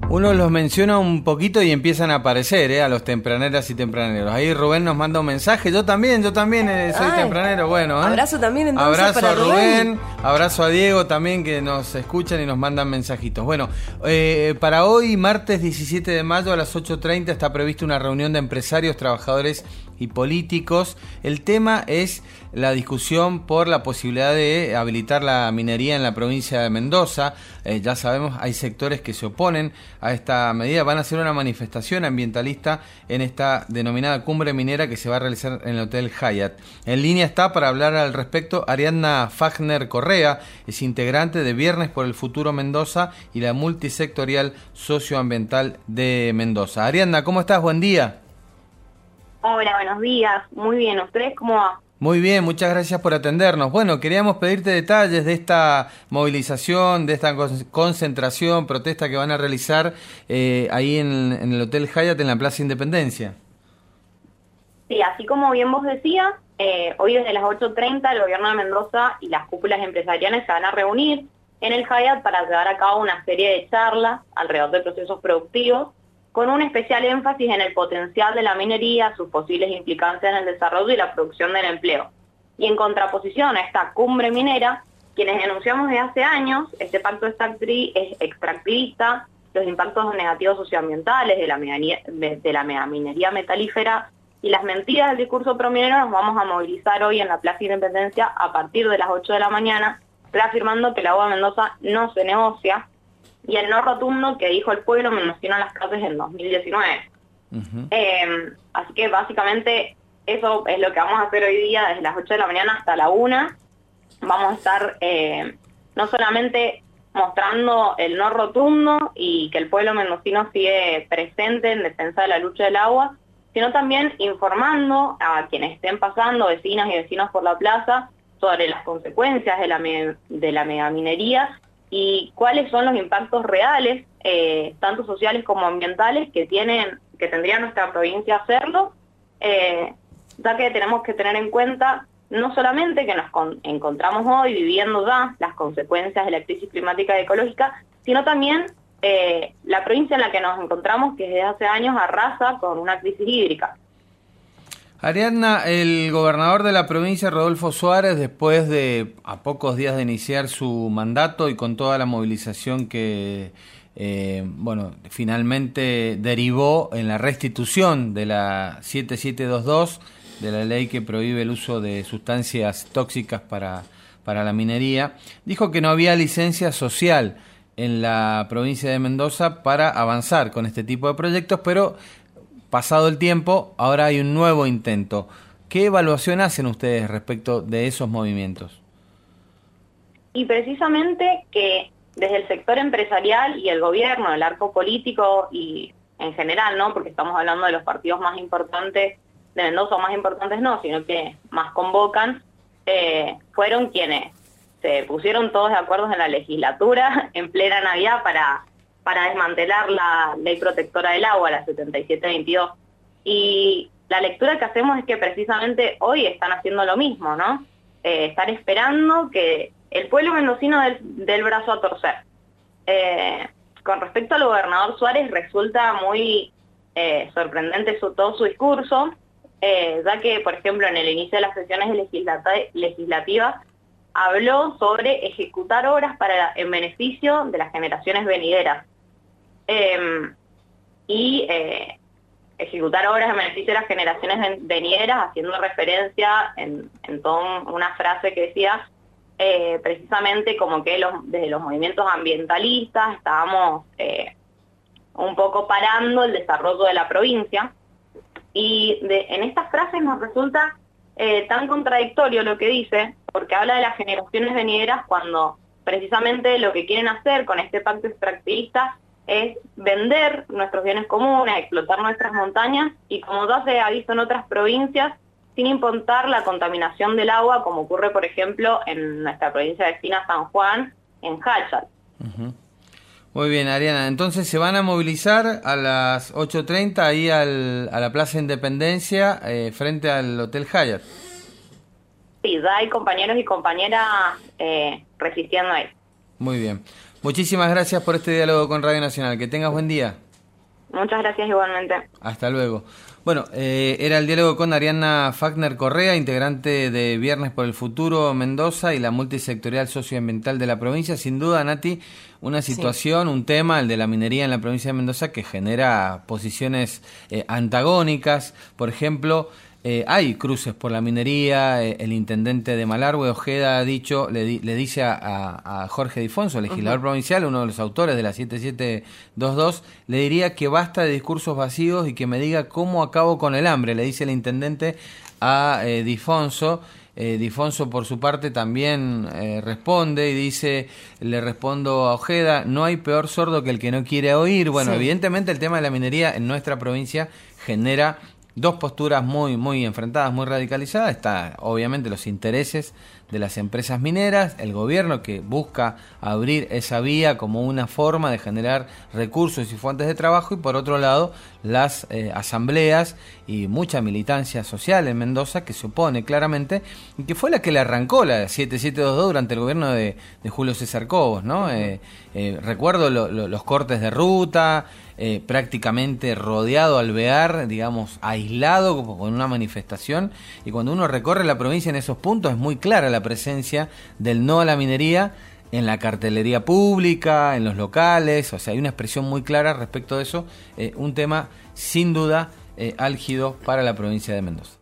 Uno los menciona un poquito y empiezan a aparecer, a los tempraneras y tempraneros. Ahí Rubén nos manda un mensaje. Yo también soy tempranero. Bueno, abrazo también entonces. Abrazo para a Rubén, abrazo a Diego también, que nos escuchan y nos mandan mensajitos. Bueno, para hoy, martes 17 de mayo a las 8:30, está prevista una reunión de empresarios, trabajadores y políticos. El tema es la discusión por la posibilidad de habilitar la minería en la provincia de Mendoza. Ya sabemos, hay sectores que se oponen a esta medida. Van a hacer una manifestación ambientalista en esta denominada cumbre minera que se va a realizar en el Hotel Hyatt. En línea está para hablar al respecto Ariadna Fagner Correa, es integrante de Viernes por el Futuro Mendoza y la multisectorial socioambiental de Mendoza. Ariadna, ¿cómo estás? Buen día. Hola, buenos días. Muy bien, ¿ustedes cómo va? Muy bien, muchas gracias por atendernos. Bueno, queríamos pedirte detalles de esta movilización, de esta concentración, protesta que van a realizar ahí en el Hotel Hyatt en la Plaza Independencia. Sí, así como bien vos decías, hoy desde las 8:30 el gobierno de Mendoza y las cúpulas empresariales se van a reunir en el Hyatt para llevar a cabo una serie de charlas alrededor de procesos productivos, con un especial énfasis en el potencial de la minería, sus posibles implicancias en el desarrollo y la producción del empleo. Y en contraposición a esta cumbre minera, quienes denunciamos desde hace años, este pacto es extractivista, los impactos negativos socioambientales de la megaminería metalífera y las mentiras del discurso prominero, nos vamos a movilizar hoy en la Plaza Independencia a partir de las 8 de la mañana, reafirmando que el agua de Mendoza no se negocia, y el no rotundo que dijo el pueblo mendocino en las calles en 2019. Así que básicamente eso es lo que vamos a hacer hoy día desde las 8 de la mañana hasta la 1. Vamos a estar no solamente mostrando el no rotundo y que el pueblo mendocino sigue presente en defensa de la lucha del agua, sino también informando a quienes estén pasando, vecinas y vecinos por la plaza, sobre las consecuencias de la megaminería y cuáles son los impactos reales, tanto sociales como ambientales, que tendría nuestra provincia hacerlo, ya que tenemos que tener en cuenta no solamente que nos encontramos hoy viviendo ya las consecuencias de la crisis climática y ecológica, sino también la provincia en la que nos encontramos, que desde hace años arrasa con una crisis hídrica. Ariadna, el gobernador de la provincia, Rodolfo Suárez, después de a pocos días de iniciar su mandato y con toda la movilización que finalmente derivó en la restitución de la 7722, de la ley que prohíbe el uso de sustancias tóxicas para la minería, dijo que no había licencia social en la provincia de Mendoza para avanzar con este tipo de proyectos, pero pasado el tiempo, ahora hay un nuevo intento. ¿Qué evaluación hacen ustedes respecto de esos movimientos? Y precisamente que desde el sector empresarial y el gobierno, el arco político y en general, ¿no? Porque estamos hablando de los partidos más importantes de Mendoza, o más importantes no, sino que más convocan, fueron quienes se pusieron todos de acuerdo en la legislatura en plena Navidad para desmantelar la ley protectora del agua, la 7722. Y la lectura que hacemos es que precisamente hoy están haciendo lo mismo, ¿no? Están esperando que el pueblo mendocino del brazo a torcer. Con respecto al gobernador Suárez, resulta muy sorprendente todo su discurso, ya que, por ejemplo, en el inicio de las sesiones legislativas habló sobre ejecutar obras en beneficio de las generaciones venideras. Ejecutar obras en beneficio de las generaciones venideras, haciendo referencia en toda una frase que decía precisamente como que desde los movimientos ambientalistas estábamos un poco parando el desarrollo de la provincia, y en estas frases nos resulta tan contradictorio lo que dice, porque habla de las generaciones venideras cuando precisamente lo que quieren hacer con este pacto extractivista es vender nuestros bienes comunes, explotar nuestras montañas, y como ya se ha visto en otras provincias, sin importar la contaminación del agua, como ocurre, por ejemplo, en nuestra provincia vecina San Juan, en Hachal. Uh-huh. Muy bien, Ariana. Entonces se van a movilizar a las 8:30 ahí a la Plaza Independencia, frente al Hotel Hyatt. Sí, ya hay compañeros y compañeras resistiendo ahí. Muy bien. Muchísimas gracias por este diálogo con Radio Nacional. Que tengas buen día. Muchas gracias igualmente. Hasta luego. Bueno, era el diálogo con Ariana Fagner Correa, integrante de Viernes por el Futuro Mendoza y la multisectorial socioambiental de la provincia. Sin duda, Nati, una situación, un tema, el de la minería en la provincia de Mendoza, que genera posiciones antagónicas. Por ejemplo, hay cruces por la minería. El intendente de Malargüe, Ojeda, ha dicho, le dice a Jorge Difonso, legislador provincial, uno de los autores de la 7722, le diría que basta de discursos vacíos y que me diga cómo acabo con el hambre, le dice el intendente a Difonso. Difonso, por su parte, también responde y dice, le respondo a Ojeda, no hay peor sordo que el que no quiere oír. Bueno, evidentemente el tema de la minería en nuestra provincia genera dos posturas muy enfrentadas, muy radicalizadas. Está obviamente los intereses de las empresas mineras, el gobierno que busca abrir esa vía como una forma de generar recursos y fuentes de trabajo, y por otro lado las asambleas y mucha militancia social en Mendoza que se opone claramente, y que fue la que le arrancó la 7722 durante el gobierno de Julio César Cobos, ¿no? Recuerdo los cortes de ruta, prácticamente rodeado, alvear, digamos, aislado con una manifestación, y cuando uno recorre la provincia en esos puntos es muy clara la presencia del no a la minería en la cartelería pública, en los locales. O sea, hay una expresión muy clara respecto de eso, un tema sin duda álgido para la provincia de Mendoza.